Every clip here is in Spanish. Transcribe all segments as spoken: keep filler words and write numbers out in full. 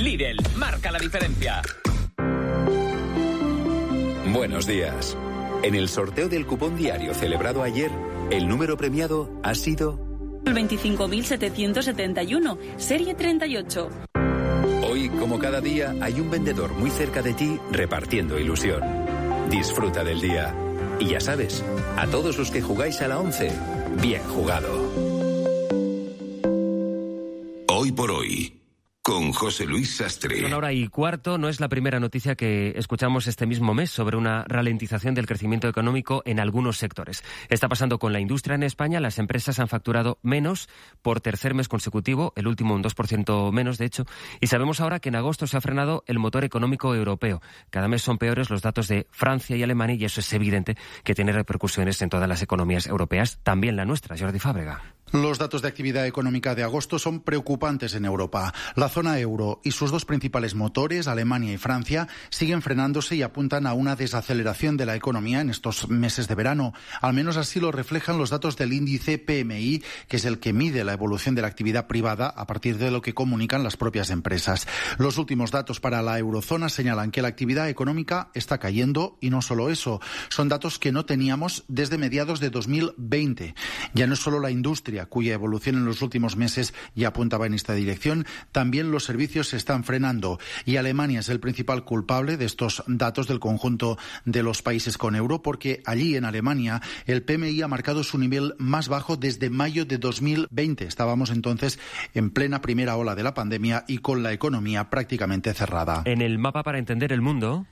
Lidl, marca la diferencia. Buenos días. En el sorteo del cupón diario celebrado ayer, el número premiado ha sido veinticinco mil setecientos setenta y uno, serie treinta y ocho. Hoy, como cada día, hay un vendedor muy cerca de ti repartiendo ilusión. Disfruta del día. Y ya sabes, a todos los que jugáis a la once, bien jugado. Hoy por hoy, con José Luis Sastre. Una hora y cuarto, no es la primera noticia que escuchamos este mismo mes sobre una ralentización del crecimiento económico en algunos sectores. Está pasando con la industria en España. Las empresas han facturado menos por tercer mes consecutivo, el último un dos por ciento menos, de hecho. Y sabemos ahora que en agosto se ha frenado el motor económico europeo. Cada mes son peores los datos de Francia y Alemania y eso es evidente que tiene repercusiones en todas las economías europeas, también la nuestra. Jordi Fábrega. Los datos de actividad económica de agosto son preocupantes en Europa. La zona euro y sus dos principales motores, Alemania y Francia, siguen frenándose y apuntan a una desaceleración de la economía en estos meses de verano. Al menos así lo reflejan los datos del índice P M I, que es el que mide la evolución de la actividad privada a partir de lo que comunican las propias empresas. Los últimos datos para la eurozona señalan que la actividad económica está cayendo y no solo eso, son datos que no teníamos desde mediados de dos mil veinte. Ya no es solo la industria, cuya evolución en los últimos meses ya apuntaba en esta dirección, también los servicios se están frenando y Alemania es el principal culpable de estos datos del conjunto de los países con euro, porque allí en Alemania el P M I ha marcado su nivel más bajo desde mayo de dos mil veinte. Estábamos entonces en plena primera ola de la pandemia y con la economía prácticamente cerrada. En el mapa para entender el mundo.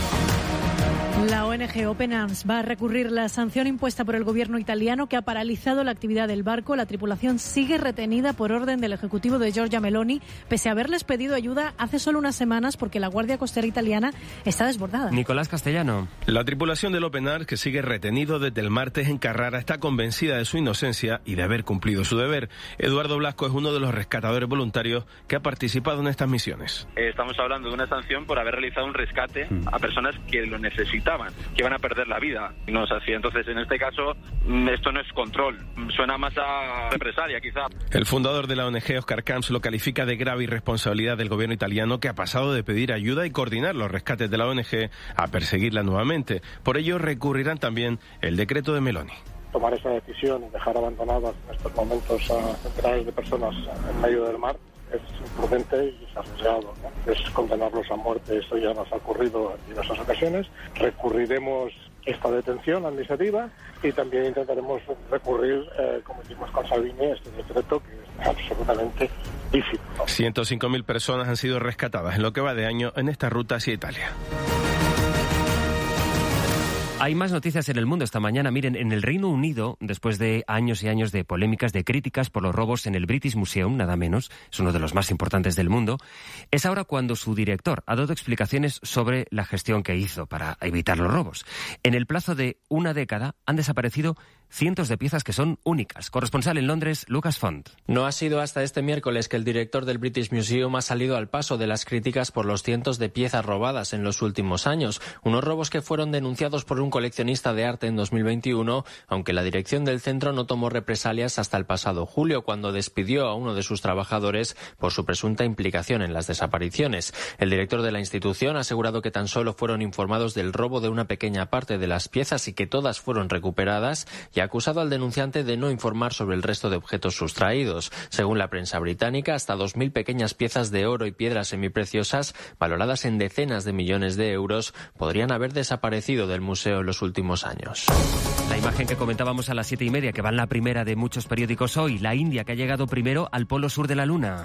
La O N G Open Arms va a recurrir la sanción impuesta por el gobierno italiano que ha paralizado la actividad del barco. La tripulación sigue retenida por orden del ejecutivo de Giorgia Meloni, pese a haberles pedido ayuda hace solo unas semanas porque la Guardia Costera italiana está desbordada. Nicolás Castellano. La tripulación del Open Arms, que sigue retenido desde el martes en Carrara, está convencida de su inocencia y de haber cumplido su deber. Eduardo Blasco es uno de los rescatadores voluntarios que ha participado en estas misiones. Estamos hablando de una sanción por haber realizado un rescate a personas que lo necesitaban, que van a perder la vida. No es así. Entonces, en este caso, esto no es control. Suena más a represalia, quizá. El fundador de la O N G, Oscar Camps, lo califica de grave irresponsabilidad del gobierno italiano, que ha pasado de pedir ayuda y coordinar los rescates de la O N G a perseguirla nuevamente. Por ello, recurrirán también el decreto de Meloni. Tomar esa decisión y dejar abandonadas en estos momentos a centenares de personas en medio del mar es imprudente y es arriesgado, ¿no? Es condenarlos a muerte. Esto ya nos ha ocurrido en diversas ocasiones. Recurriremos esta detención administrativa y también intentaremos recurrir, eh, como hicimos con Salvini, a este decreto que es absolutamente lícito. ciento cinco mil personas han sido rescatadas en lo que va de año en esta ruta hacia Italia. Hay más noticias en el mundo esta mañana. Miren, en el Reino Unido, después de años y años de polémicas, de críticas por los robos en el British Museum, nada menos, es uno de los más importantes del mundo, es ahora cuando su director ha dado explicaciones sobre la gestión que hizo para evitar los robos. En el plazo de una década han desaparecido cientos de piezas que son únicas. Corresponsal en Londres, Lucas Font. No ha sido hasta este miércoles que el director del British Museum ha salido al paso de las críticas por los cientos de piezas robadas en los últimos años. Unos robos que fueron denunciados por un coleccionista de arte en dos mil veintiuno, aunque la dirección del centro no tomó represalias hasta el pasado julio, cuando despidió a uno de sus trabajadores por su presunta implicación en las desapariciones. El director de la institución ha asegurado que tan solo fueron informados del robo de una pequeña parte de las piezas y que todas fueron recuperadas, y ha acusado al denunciante de no informar sobre el resto de objetos sustraídos. Según la prensa británica, hasta dos mil pequeñas piezas de oro y piedras semipreciosas, valoradas en decenas de millones de euros, podrían haber desaparecido del museo en los últimos años. La imagen que comentábamos a las siete y media, que va en la primera de muchos periódicos hoy, la India, que ha llegado primero al polo sur de la Luna.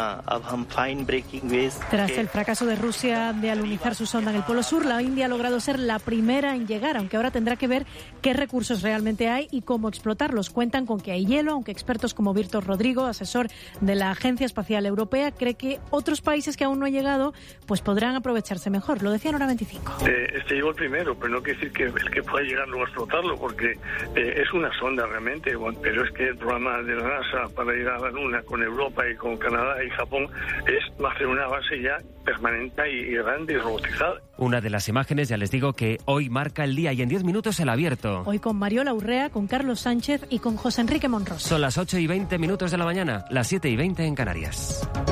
Tras el fracaso de Rusia de alunizar su sonda en el polo sur, la India ha logrado ser la primera en llegar, aunque ahora tendrá que ver qué recursos realmente hay y cómo explotarlos. Cuentan con que hay hielo, aunque expertos como Víctor Rodrigo, asesor de la Agencia Espacial Europea, cree que otros países que aún no han llegado pues podrán aprovecharse mejor. Lo decía en Hora veinticinco. Eh, este llegó el primero, pero no quiere decir que el que pueda llegar luego a explotarlo, porque eh, es una sonda realmente, pero es que el programa de la NASA para ir a la Luna con Europa y con Canadá y Japón es hacer una base ya permanente y grande y robotizada. Una de las imágenes, ya les digo, que hoy marca el día y en diez minutos el abierto. Hoy con Mariola Urrea, con Carlos Sánchez y con José Enrique Monroso. Son las ocho y veinte minutos de la mañana, las siete y veinte en Canarias.